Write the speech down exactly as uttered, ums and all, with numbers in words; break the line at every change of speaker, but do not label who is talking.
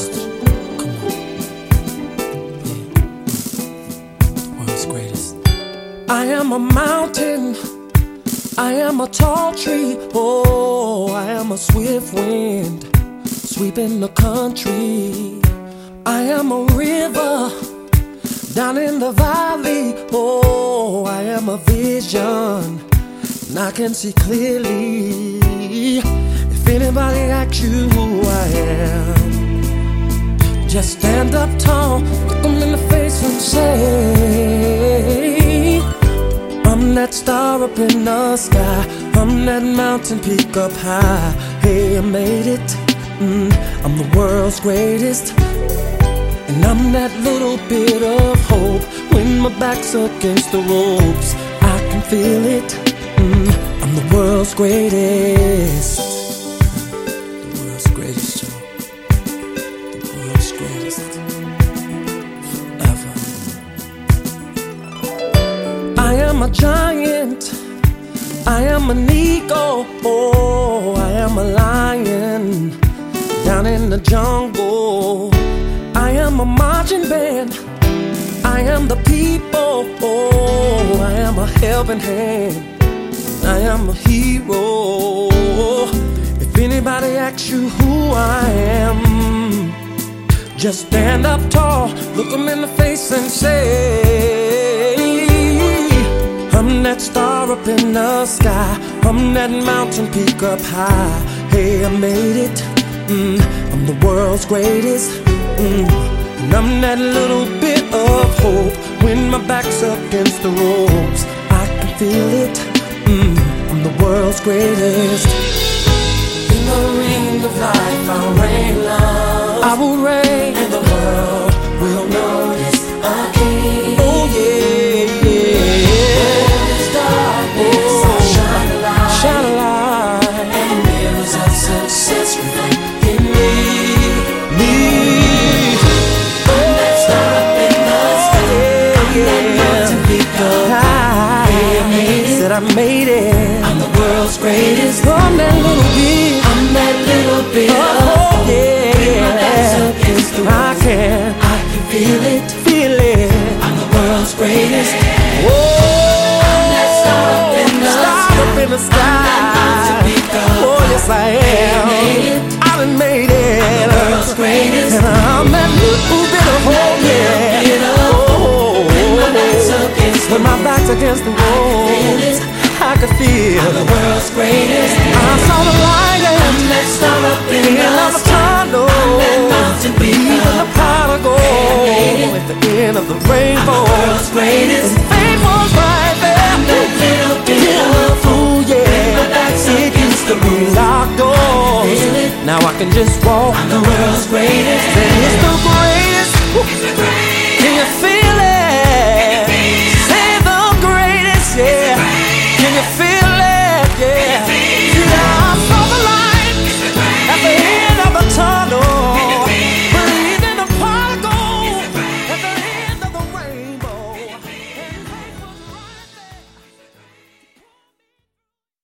greatest. Come on. Yeah. The world's greatest. I am a mountain. I am a tall tree. Oh, I am a swift wind sweeping the country. I am a river down in the valley. Oh, I am a vision and I can see clearly. If anybody asks you who I am, just stand up tall, look them in the face and say, I'm that star up in the sky, I'm that mountain peak up high. Hey, I made it, mm, I'm the world's greatest. And I'm that little bit of hope when my back's against the ropes. I can feel it, mm, I'm the world's greatest. The world's greatest, y'all. The world's greatest. Forever. I am a giant, I am an eagle. Oh, I am a lion down in the jungle. I am a marching band, I am the people. Oh, I am a helping hand, I am a hero. If anybody asks you who I am, just stand up tall, look them in the face and say, I'm that star up in the sky, I'm that mountain peak up high. Hey, I made it, mm, I'm the world's greatest. Mm, and I'm that little bit of hope when my back's against the ropes. I can feel it, mm, I'm the world's greatest. In the ring of life I'll reign love, I will reign, and the world will notice a king. Oh yeah, yeah. Where there's darkness, oh, I'll shine a light, shine a light, and mirrors of success reflect in me, me. I made it. I'm the world's greatest. I'm that little bit. I'm that little bit. Oh, yeah, yeah. I can. I can feel it. Feel it. I'm the world's greatest. Whoa. I'm that star up in the star up in the sky. Oh, yes, I am. I done made it. I'm the world's greatest. And I'm that little bit of hope. Yeah. Oh, when my back's against the wall, I could feel I'm the world's greatest. I saw the light and that star up in the tunnel. I'm that mountain peak, even the prodigal at the end of the rainbow. I'm the world's greatest. And fame was right there. I'm that little bit of fool, yeah. My back's against the room, locked doors. Now I can just walk